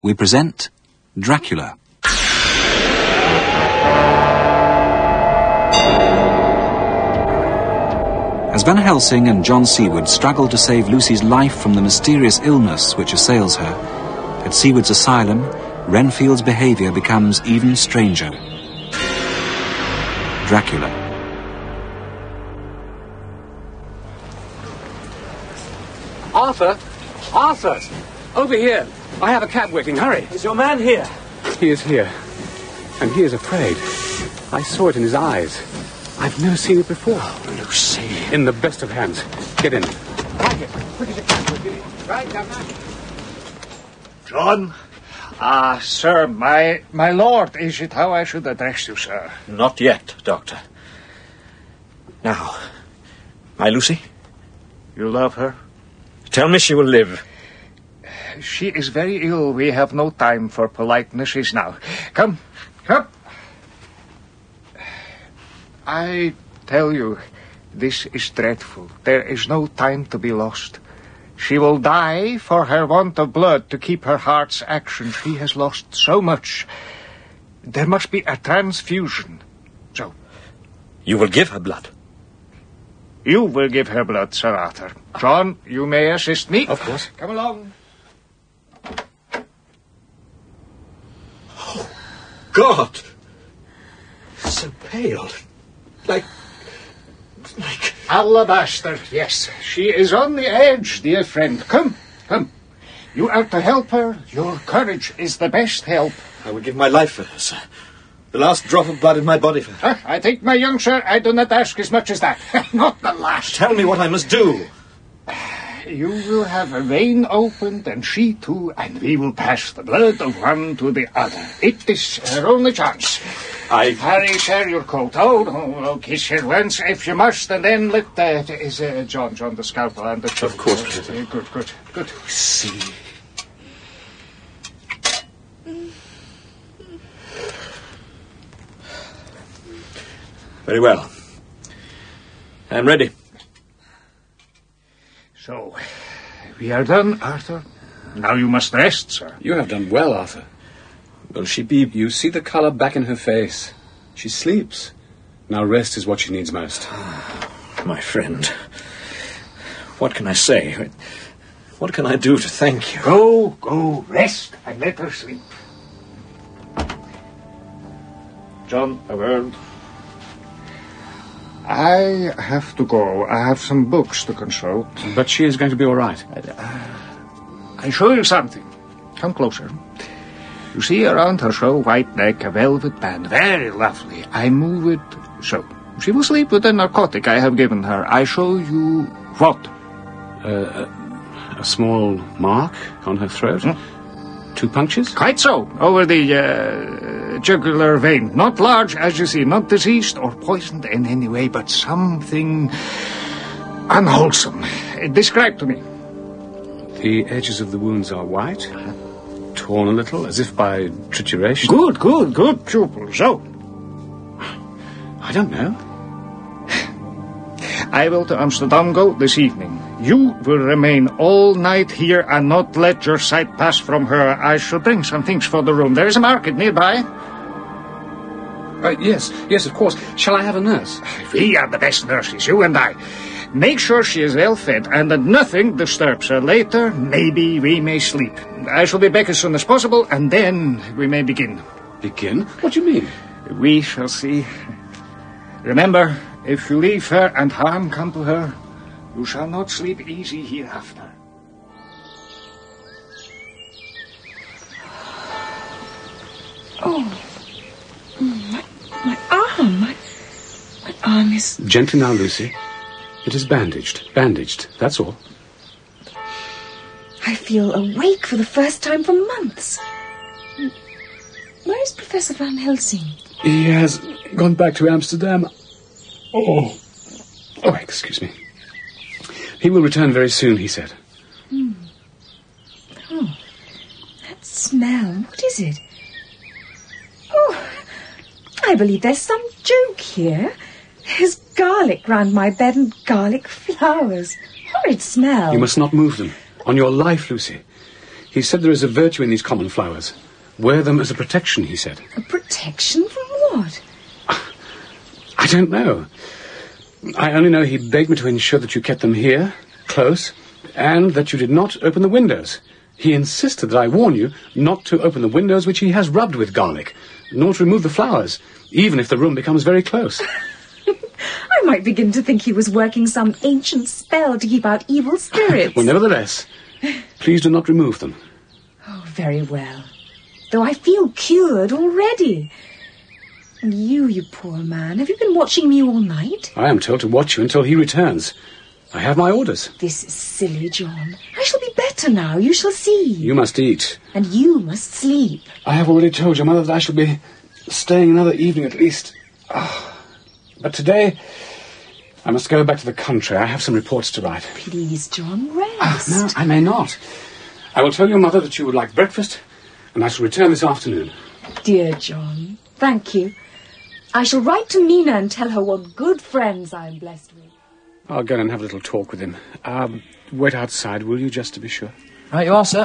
we present Dracula. As Van Helsing and John Seward struggle to save Lucy's life from the mysterious illness which assails her, at Seward's asylum, Renfield's behaviour becomes even stranger. Dracula. Arthur! Arthur! Over here! I have a cab waiting. Hurry! Is your man here? He is here. And he is afraid. I saw it in his eyes. I've never seen it before. Oh, Lucy. In the best of hands. Get in. Right here. Quick as you can. Right down there. John? Sir, my lord, is it how I should address you, sir? Not yet, Doctor. Now, my Lucy? You love her? Tell me she will live. She is very ill. We have no time for politenesses now. Come. I tell you, this is dreadful. There is no time to be lost. She will die for her want of blood to keep her heart's action. She has lost so much. There must be a transfusion. So. You will give her blood? You will give her blood, Sir Arthur. John, you may assist me. Of course. Come along. Oh, God! So pale. Like... Alabaster, yes. She is on the edge, dear friend. Come. You are to help her. Your courage is the best help. I would give my life for her, sir. The last drop of blood in my body for her. I think, my young sir, I do not ask as much as that. Not the last. Tell me what I must do. You will have a vein opened, and she too, and we will pass the blood of one to the other. It is her only chance. Harry, share your coat. Oh, kiss her once if you must, and then let John the scalpel and the... Of course, Professor. Good. See. Very well. I am ready. So, we are done, Arthur. Now you must rest, sir. You have done well, Arthur. Will she be... You see the colour back in her face. She sleeps. Now rest is what she needs most. My friend, what can I say? What can I do to thank you? Go, rest, and let her sleep. John, a word. I have to go. I have some books to consult. But she is going to be all right. I'll show you something. Come closer. You see around her show white neck, a velvet band. Very lovely. I move it so. She will sleep with the narcotic I have given her. I show you what? A small mark on her throat? 2 punctures? Quite so. Over the jugular vein. Not large, as you see. Not diseased or poisoned in any way, but something unwholesome. Describe to me. The edges of the wounds are white, torn a little, as if by trituration. Good pupil. So? I don't know. I will to Amsterdam go this evening. You will remain all night here and not let your sight pass from her. I shall bring some things for the room. There is a market nearby. Yes, of course. Shall I have a nurse? We are the best nurses, you and I. Make sure she is well fed and that nothing disturbs her. Later, maybe we may sleep. I shall be back as soon as possible, and then we may begin. Begin? What do you mean? We shall see. Remember, if you leave her and harm come to her, you shall not sleep easy hereafter. Oh, my arm. My arm is... Gently now, Lucy. It is bandaged, that's all. I feel awake for the first time for months. Where is Professor Van Helsing? He has gone back to Amsterdam. Oh, excuse me. He will return very soon, he said. Oh, that smell. What is it? Oh, I believe there's some joke here. There's garlic round my bed and garlic flowers. Horrid smell. You must not move them. On your life, Lucy. He said there is a virtue in these common flowers. Wear them as a protection, he said. A protection from what? I don't know. I only know he begged me to ensure that you kept them here, close, and that you did not open the windows. He insisted that I warn you not to open the windows which he has rubbed with garlic, nor to remove the flowers, even if the room becomes very close. I might begin to think he was working some ancient spell to keep out evil spirits. Well, nevertheless, please do not remove them. Oh, very well. Though I feel cured already. And you poor man, have you been watching me all night? I am told to watch you until he returns. I have my orders. This is silly, John. I shall be better now, you shall see. You must eat. And you must sleep. I have already told your mother that I shall be staying another evening at least. But today, I must go back to the country. I have some reports to write. Please, John, rest. No, I may not. I will tell your mother that you would like breakfast, and I shall return this afternoon. Dear John, thank you. I shall write to Mina and tell her what good friends I am blessed with. I'll go and have a little talk with him. Wait outside, will you, just to be sure? Right you are, sir.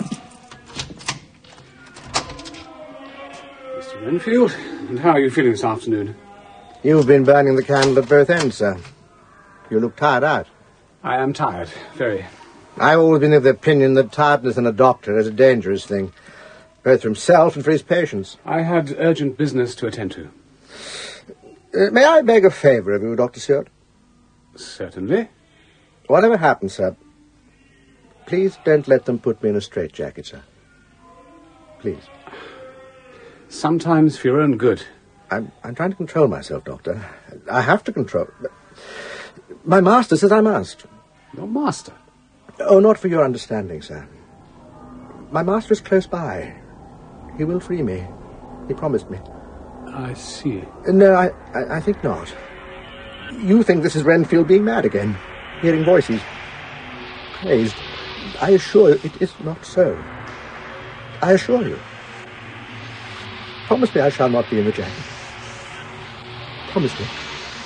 Mr. Renfield, and how are you feeling this afternoon? You've been burning the candle at both ends, sir. You look tired out. I am tired, very. I've always been of the opinion that tiredness in a doctor is a dangerous thing, both for himself and for his patients. I had urgent business to attend to. May I beg a favour of you, Dr. Seward? Certainly. Whatever happens, sir, please don't let them put me in a straitjacket, sir. Please. Sometimes for your own good. I'm trying to control myself, Doctor. I have to control. My master says I must. Your master? Oh, not for your understanding, sir. My master is close by. He will free me. He promised me. I see. No, I think not. You think this is Renfield being mad again, hearing voices, crazed. I assure you it is not so. I assure you. Promise me I shall not be in the jacket. Promise me.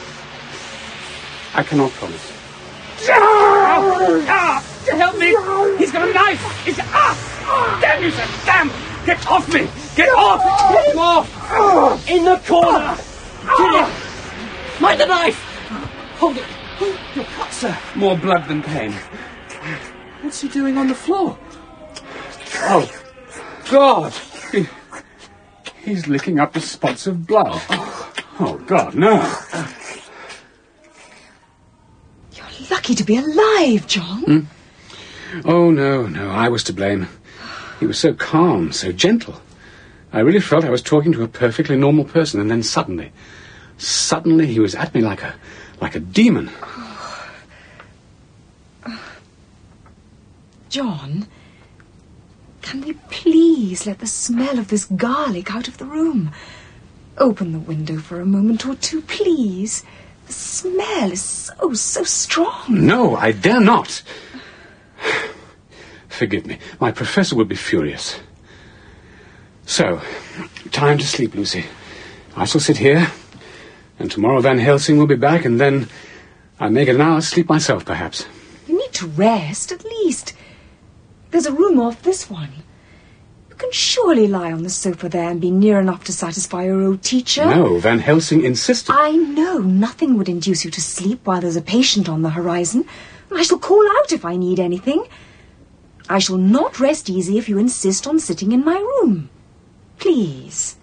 I cannot promise. Help me! He's got a knife! Damn you, sir! Damn! Get off me! Get off! Get him off! In the corner! Kill him! Mind the knife! Hold it! You're cut, sir. More blood than pain. What's he doing on the floor? Oh, God! He's licking up the spots of blood. Oh, God, no. You're lucky to be alive, John. Oh, no, I was to blame. He was so calm, so gentle. I really felt I was talking to a perfectly normal person, and then suddenly he was at me like a demon. John, can we please let the smell of this garlic out of the room? Open the window for a moment or two, please. The smell is so strong. No, I dare not. Forgive me. My professor will be furious. So, time to sleep, Lucy. I shall sit here, and tomorrow Van Helsing will be back, and then I may get an hour's sleep myself, perhaps. You need to rest, at least. There's a room off this one. You can surely lie on the sofa there and be near enough to satisfy your old teacher. No, Van Helsing insisted. I know nothing would induce you to sleep while there's a patient on the horizon. I shall call out if I need anything. I shall not rest easy if you insist on sitting in my room. Please.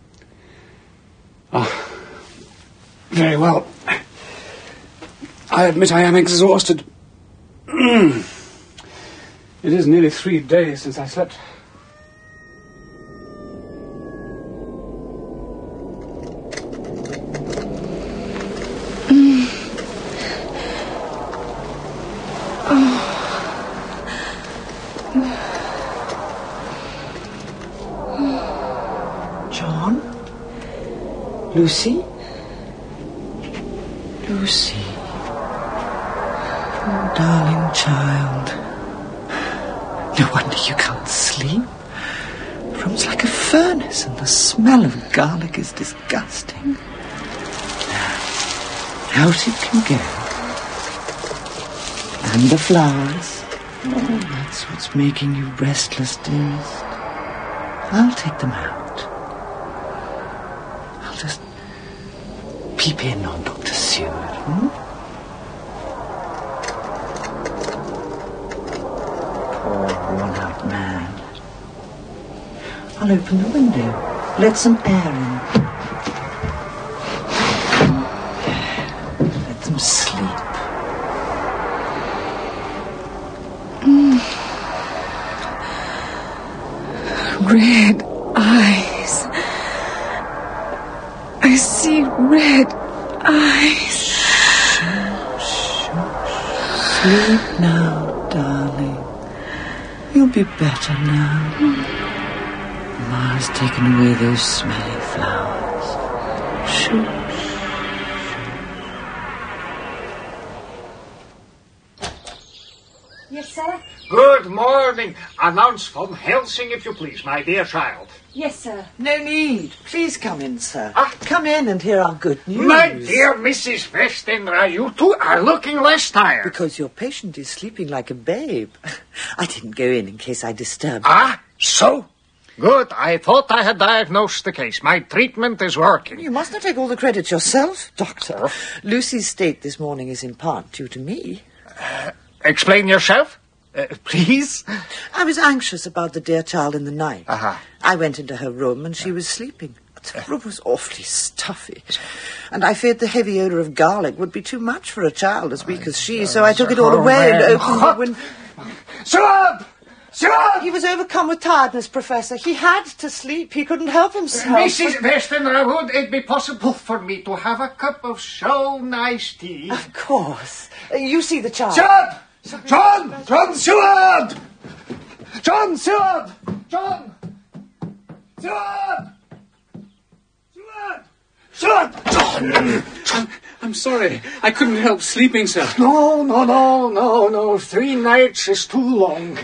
Very well. I admit I am exhausted. It is nearly 3 days since I slept. John? Lucy? Lucy. Oh, darling child. No wonder you can't sleep. The room's like a furnace, and the smell of garlic is disgusting. Out it can go. And the flowers. Oh, that's what's making you restless, dearest. I'll take them out. I'll just peep in on Dr. Seward, Poor, worn-out man. I'll open the window. Let some air in. Let them sleep. Red eyes. I see red eyes. Shh. Sleep now, darling. You'll be better now. Ma's taken away those smelly flowers. Shh. Yes, sir? Good morning. Announce from Helsing, if you please, my dear child. Yes, sir. No need. Please come in, sir. Come in and hear our good news. My dear Mrs. Westenra, you two are looking less tired. Because your patient is sleeping like a babe. I didn't go in case I disturbed So? Good. I thought I had diagnosed the case. My treatment is working. You must not take all the credit yourself, Doctor. Lucy's state this morning is in part due to me. Explain yourself, please. I was anxious about the dear child in the night. Uh-huh. I went into her room and she was sleeping. The room was awfully stuffy. And I feared the heavy odour of garlic would be too much for a child as weak as she, so I took it all away and opened the window. Shut up! He was overcome with tiredness, Professor. He had to sleep. He couldn't help himself. Mrs. Westenra, would it be possible for me to have a cup of so nice tea? Of course. You see the child. Shut up! John Seward! John Seward! John! Seward! Seward! John! I'm sorry. I couldn't help sleeping, sir. No. 3 nights is too long.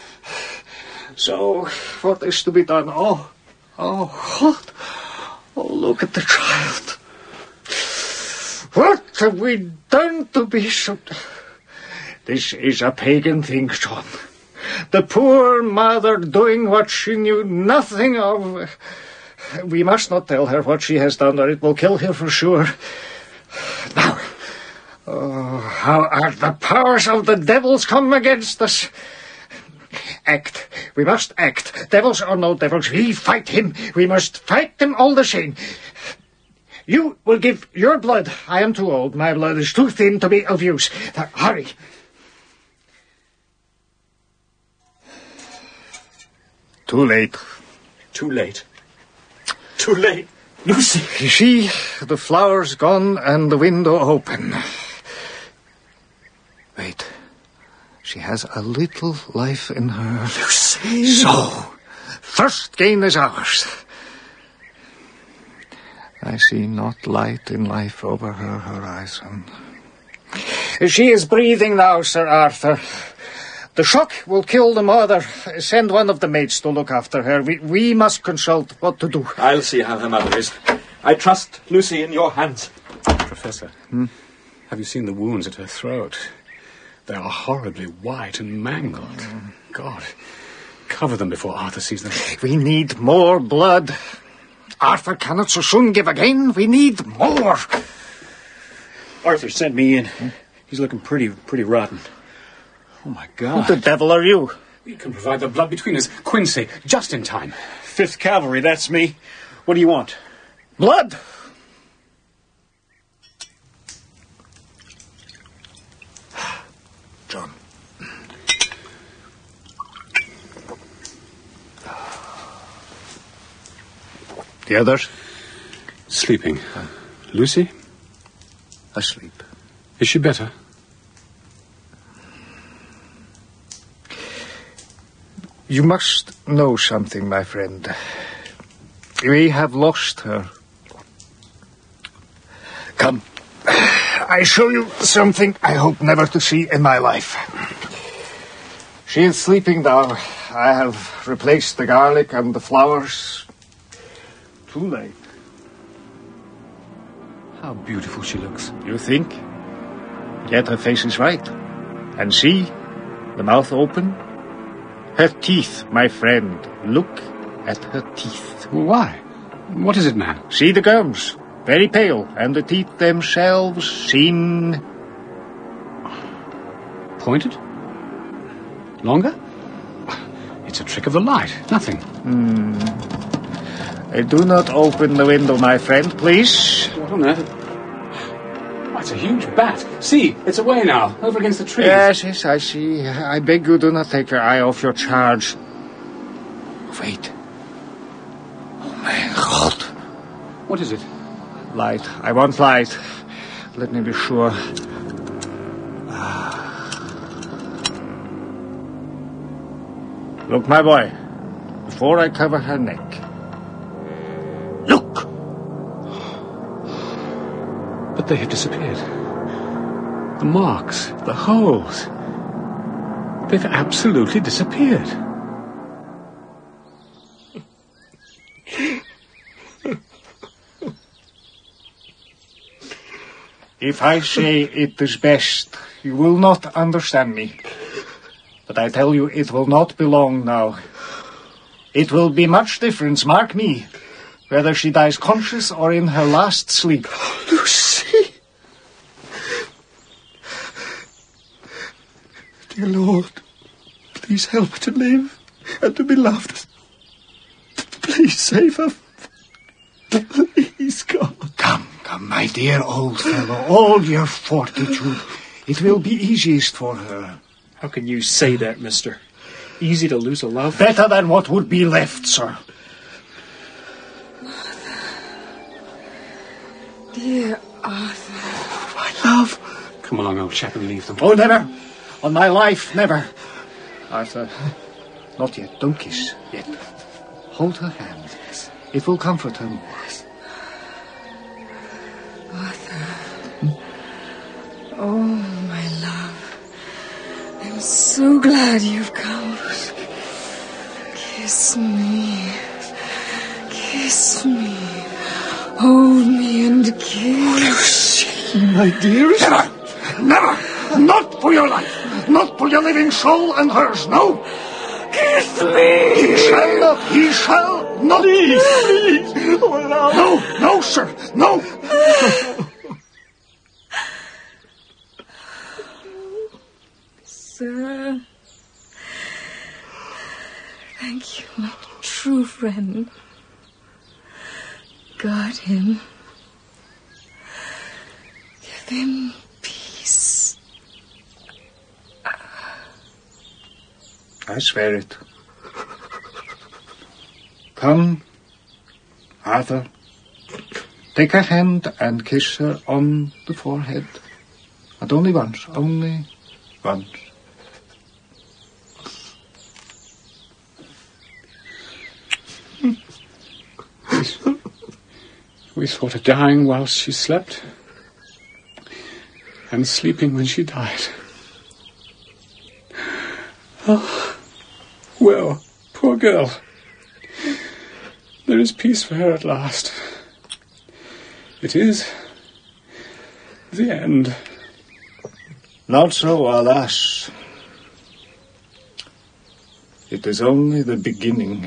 So, what is to be done? Oh, what? Oh, look at the child. What have we done to be so... This is a pagan thing, John. The poor mother doing what she knew nothing of. We must not tell her what she has done, or it will kill her for sure. Now, how are the powers of the devils come against us? Act. We must act. Devils or no devils, we fight him. We must fight them all the same. You will give your blood. I am too old. My blood is too thin to be of use. Now, hurry. Too late. Too late. Too late. Lucy! You see, the flower's gone and the window open. Wait. She has a little life in her. Lucy! So, first gain is ours. I see not light in life over her horizon. She is breathing now, Sir Arthur. The shock will kill the mother. Send one of the maids to look after her. We must consult what to do. I'll see how her mother is. I trust Lucy in your hands. Professor, have you seen the wounds at her throat? They are horribly white and mangled. God, cover them before Arthur sees them. We need more blood. Arthur cannot so soon give again. We need more. Arthur sent me in. He's looking pretty rotten. Oh, my God. Who the devil are you? We can provide the blood between us. Quincy, just in time. 5th Cavalry, that's me. What do you want? Blood. John. The others? Sleeping. Lucy? Asleep. Is she better? You must know something, my friend. We have lost her. Come. I show you something I hope never to see in my life. She is sleeping now. I have replaced the garlic and the flowers. Too late. How beautiful she looks. You think? Yet her face is right. And see, The mouth open. Her teeth, my friend. Look at her teeth. Why? What is it, man? See the gums. Very pale. And the teeth themselves seem... Pointed? Longer? It's a trick of the light. Nothing. Do not open the window, my friend, please. What on earth? Oh, it's a huge bat. See, it's away now, over against the trees. Yes, I see. I beg you, do not take your eye off your charge. Wait. Oh, my God. What is it? Light. I want light. Let me be sure. Look, my boy. Before I cover her neck. Look! But they have disappeared. The marks, the holes. They've absolutely disappeared. If I say it is best, you will not understand me. But I tell you, it will not be long now. It will be much difference, mark me, whether she dies conscious or in her last sleep. Lucy! Dear Lord, please help her to live and to be loved. Please save her. Please, God. Come, my dear old fellow, all your fortitude. It will be easiest for her. How can you say that, mister? Easy to lose a love? Better than what would be left, sir. Dear Arthur. My love. Come along, old chap, and leave them. Oh, never. On my life, never. Arthur, not yet. Don't kiss yet. Hold her hand. It will comfort her more. Arthur. Oh, my love. I'm so glad you've come. Kiss me. Kiss me. Hold me and kiss. My dearest. Never! Never! Not for your life! Not for your living soul and hers, no! Kiss me! He shall not! He shall not! Please! Oh, No, no, sir! No! Sir, thank you, my true friend. Guard him. Give him peace. I swear it. Come, Arthur. Take her hand and kiss her on the forehead. And only once, only once. We thought her dying whilst she slept, and sleeping when she died. Oh, well, poor girl. There is peace for her at last. It is the end. Not so, alas. It is only the beginning.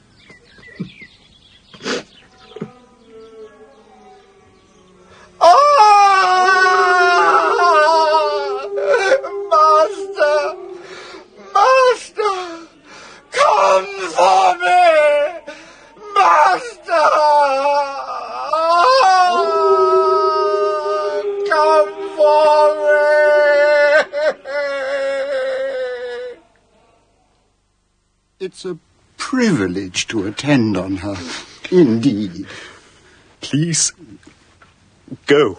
It's a privilege to attend on her, indeed. Please, go.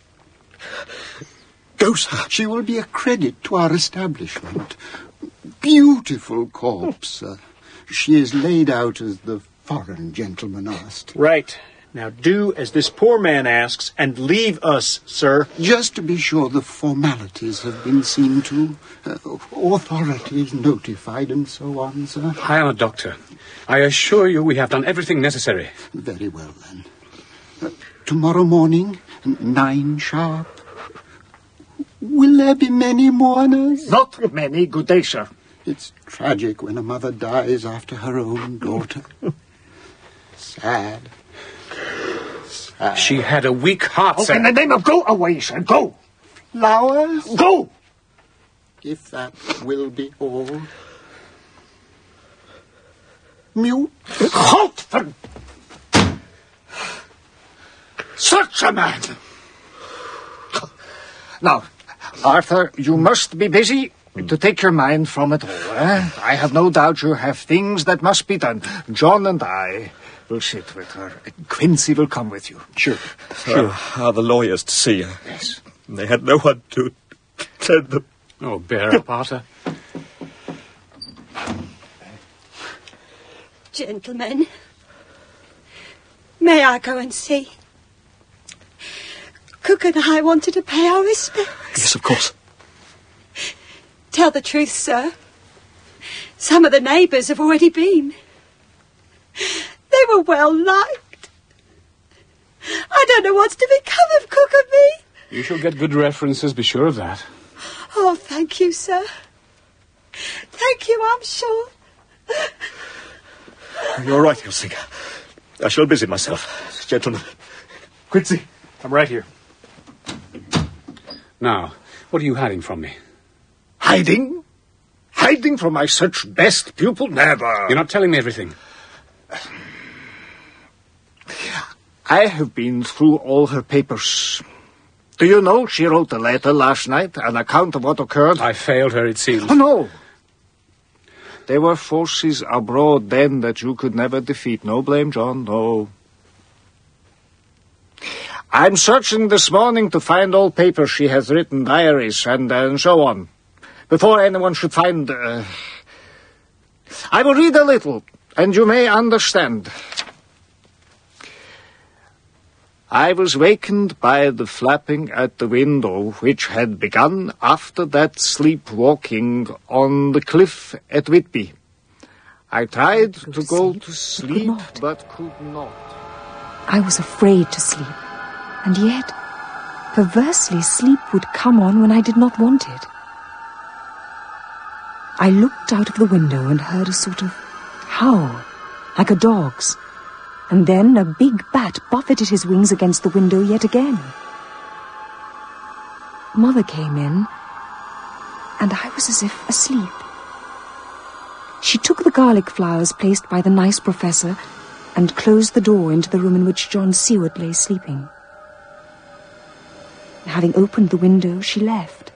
Go, sir. She will be a credit to our establishment. Beautiful corpse. She is laid out as the foreign gentleman asked. Right. Now do as this poor man asks and leave us, sir. Just to be sure the formalities have been seen to, authorities notified and so on, sir. I am a doctor. I assure you we have done everything necessary. Very well, then. Tomorrow morning, 9 sharp. Will there be many mourners? Not many, good day, sir. It's tragic when a mother dies after her own daughter. Sad. Sad. She had a weak heart, sir. In the name of go away, sir, go. Flowers? Go! If that will be all. Mute? Halt for... Such a man! Now, Arthur, you must be busy to take your mind from it all, eh? I have no doubt you have things that must be done. John and I will sit with her. Quincy will come with you. Sure. Are the lawyers to see her? Yes. They had no one to tend them. Oh, bear up, Arthur. Gentlemen, may I go and see? Cook and I wanted to pay our respects. Yes, of course. Tell the truth, sir. Some of the neighbours have already been. They were well liked. I don't know what's to become of Cook and me. You shall get good references, be sure of that. Oh, thank you, sir. Thank you, I'm sure. You're right, Helsing. I shall busy myself. Gentlemen. Quincy, I'm right here. Now, what are you hiding from me? Hiding? Hiding from my such best pupil? Never. You're not telling me everything. I have been through all her papers. Do you know she wrote a letter last night, an account of what occurred? I failed her, it seems. Oh, no. There were forces abroad then that you could never defeat. No blame, John, no. I'm searching this morning to find all papers she has written, diaries, and so on. Before anyone should find... I will read a little, and you may understand. I was wakened by the flapping at the window, which had begun after that sleepwalking on the cliff at Whitby. I tried to go to sleep, but could not. I was afraid to sleep, and yet, perversely, sleep would come on when I did not want it. I looked out of the window and heard a sort of howl, like a dog's. And then a big bat buffeted his wings against the window yet again. Mother came in, and I was as if asleep. She took the garlic flowers placed by the nice professor and closed the door into the room in which John Seward lay sleeping. Having opened the window, she left.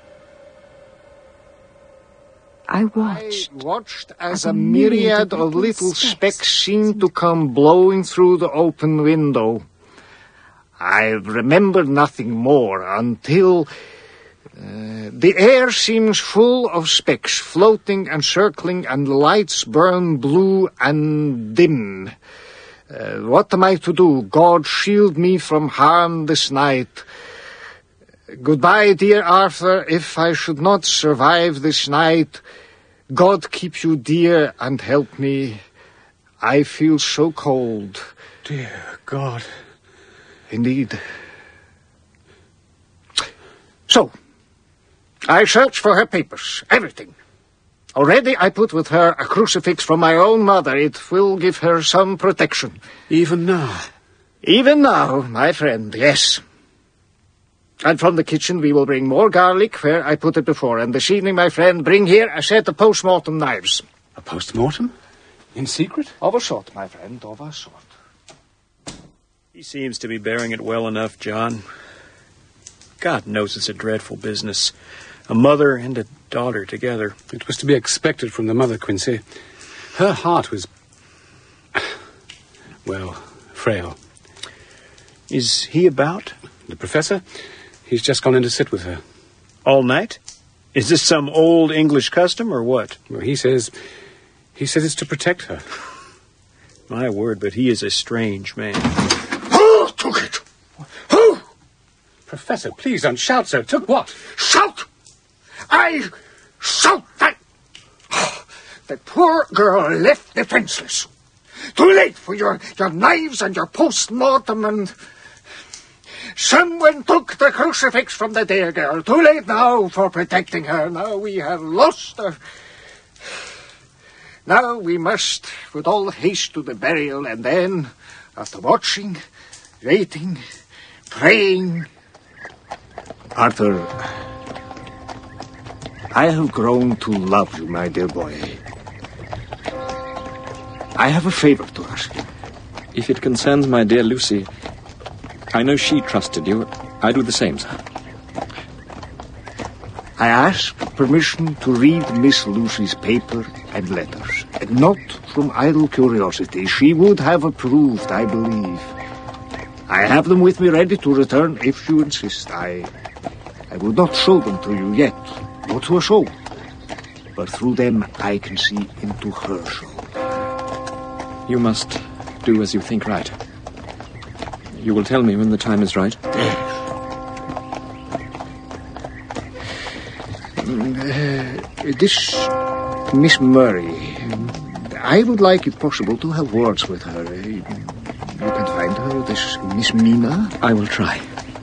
I watched as a myriad of little specks seemed to come blowing through the open window. I remember nothing more until the air seems full of specks floating and circling, and the lights burn blue and dim. What am I to do? God shield me from harm this night. Goodbye, dear Arthur. If I should not survive this night, God keep you dear and help me. I feel so cold. Dear God. Indeed. So, I searched for her papers, everything. Already I put with her a crucifix from my own mother. It will give her some protection. Even now? Even now, my friend, yes. And from the kitchen we will bring more garlic where I put it before. And this evening, my friend, bring here a set of post-mortem knives. A post-mortem? In secret? Of a sort, my friend, of a sort. He seems to be bearing it well enough, John. God knows it's a dreadful business. A mother and a daughter together. It was to be expected from the mother, Quincy. Her heart was... well, frail. Is he about? The professor? He's just gone in to sit with her. All night? Is this some old English custom, or what? Well, he says it's to protect her. My word, but he is a strange man. Who took it? Who? Professor, please don't shout so. Took what? Shout! I shout that... The poor girl left defenseless. Too late for your knives and your post-mortem and... Someone took the crucifix from the dear girl. Too late now for protecting her. Now we have lost her. Now we must, with all haste, to the burial, and then, after watching, waiting, praying... Arthur, I have grown to love you, my dear boy. I have a favor to ask you. If it concerns my dear Lucy, I know she trusted you. I do the same, sir. I ask permission to read Miss Lucy's paper and letters, and not from idle curiosity. She would have approved, I believe. I have them with me ready to return if you insist. I would not show them to you yet, not to a soul, but through them I can see into her soul. You must do as you think right. You will tell me when the time is right? This Miss Murray, I would like, if possible, to have words with her. You can find her, this Miss Mina? I will try.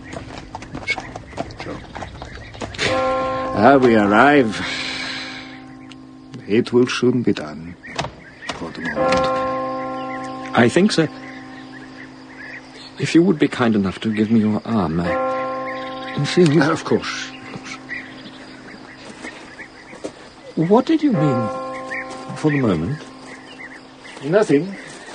We arrive. It will soon be done, for the moment. I think, sir, if you would be kind enough to give me your arm, I feel... Of course. What did you mean, for the moment? Nothing.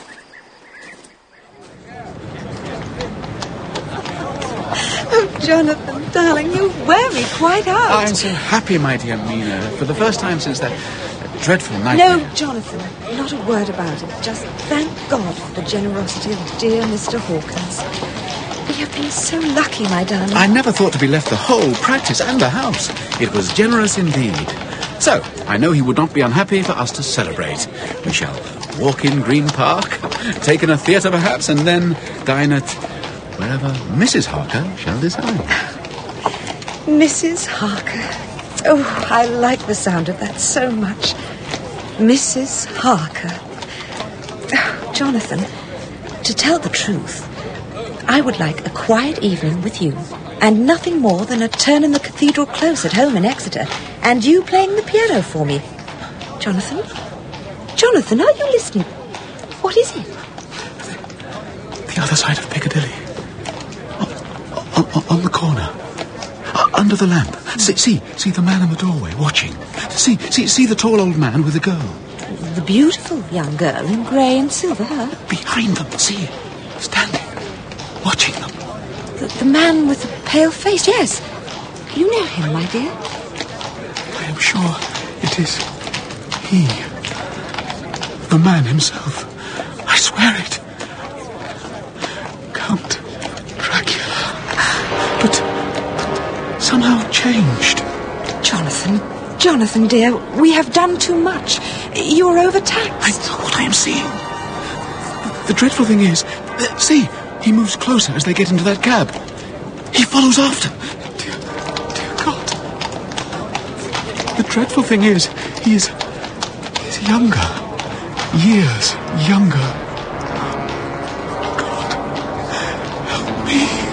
Oh, Jonathan, darling, you wear me quite out. I'm so happy, my dear Mina, for the first time since that dreadful night. No, Jonathan, not a word about it. Just thank God for the generosity of dear Mr. Hawkins. We have been so lucky, my darling. I never thought to be left the whole practice and the house. It was generous indeed. So, I know he would not be unhappy for us to celebrate. We shall walk in Green Park, take in a theatre perhaps, and then dine at wherever Mrs. Harker shall decide. Mrs. Harker. Oh, I like the sound of that so much. Mrs. Harker. Oh, Jonathan, to tell the truth, I would like a quiet evening with you, and nothing more than a turn in the cathedral close at home in Exeter, and you playing the piano for me. Jonathan? Jonathan, are you listening? What is it? The other side of Piccadilly. On the corner. Under the lamp. See the man in the doorway watching. See the tall old man with the girl. The beautiful young girl in grey and silver, her? Behind them, see? Standing. Watching them. The man with the pale face, yes. You know him, my dear? I am sure it is he. The man himself. I swear it. Count Dracula. But somehow changed. Jonathan, dear, we have done too much. You're overtaxed. I know what I am seeing. The dreadful thing is, see, he moves closer as they get into that cab. He follows after. Dear God. The dreadful thing is, he's younger. Years younger. God, help me.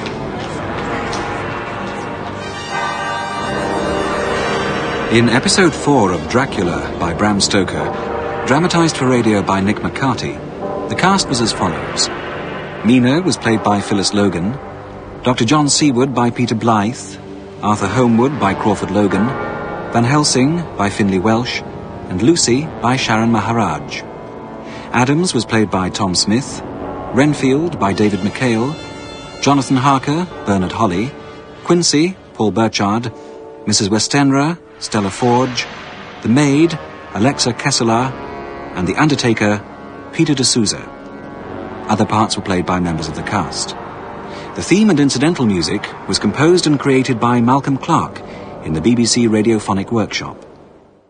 In episode 4 of Dracula by Bram Stoker, dramatised for radio by Nick McCarty, the cast was as follows. Mina was played by Phyllis Logan, Dr. John Seawood by Peter Blythe, Arthur Homewood by Crawford Logan, Van Helsing by Finlay Welsh, and Lucy by Sharon Maharaj. Adams was played by Tom Smith, Renfield by David McHale, Jonathan Harker, Bernard Holly, Quincy, Paul Burchard, Mrs. Westenra, Stella Forge, the maid, Alexa Kesselar, and the undertaker, Peter D'Souza. Other parts were played by members of the cast. The theme and incidental music was composed and created by Malcolm Clark in the BBC Radiophonic Workshop.